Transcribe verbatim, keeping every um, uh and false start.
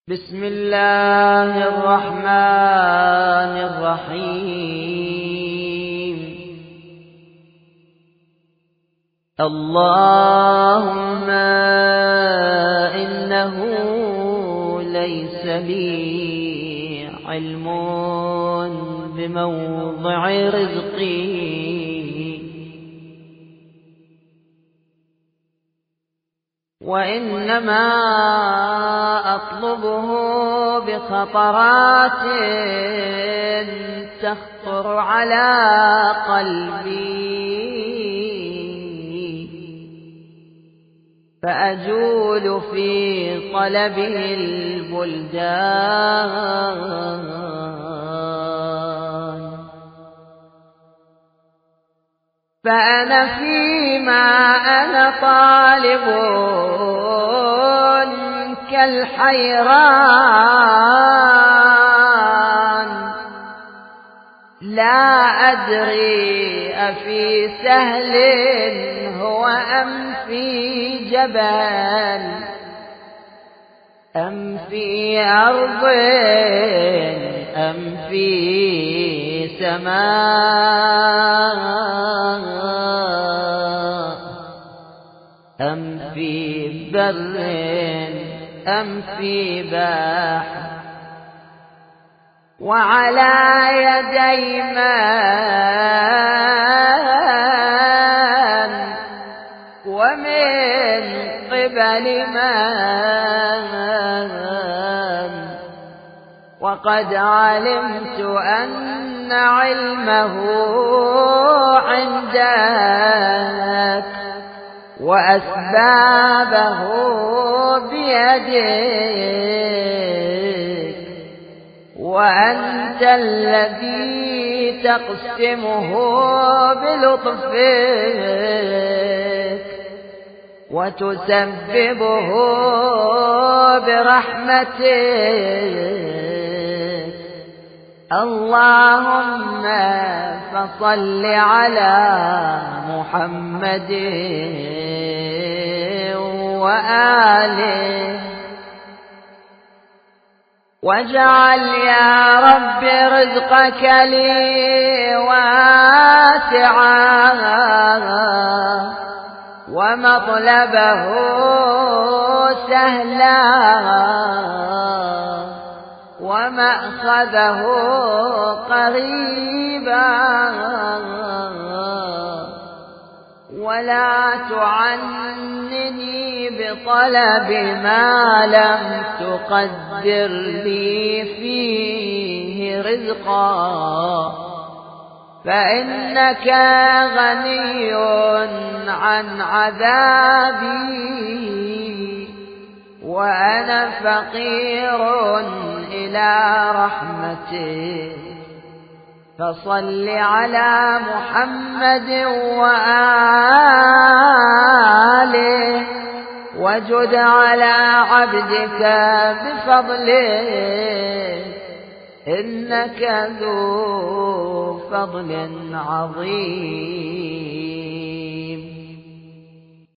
بسم الله الرحمن الرحيم. اللهم إنه ليس لي علم بموضع رزقي، وإنما أطلبه بخطرات تخطر على قلبي، فأجول في طلبه البلدان، فأنا فيما أنا طالب كالحيران، لا أدري أفي سهل هو أم في جبل، أم في أرض أم في سماء، أم في بر أم في بحر، وعلى يدي من ومن قبل من، وقد علمت أن علمه عندك وأسبابه بيدك، وأنت الذي تقسمه بلطفك وتسببه برحمتك. اللهم فصل على محمد وآله، واجعل يا رب رزقك لي واسعا، ومطلبه سهلا، ومأخذه قريبا، ولا تعنني بطلب ما لم تقدر لي فيه رزقا، فإنك غني عن عذابي، وأنا فقير إلى رحمتك. فصل على محمد وآله، وجد على عبدك بفضله، إنك ذو فضل عظيم.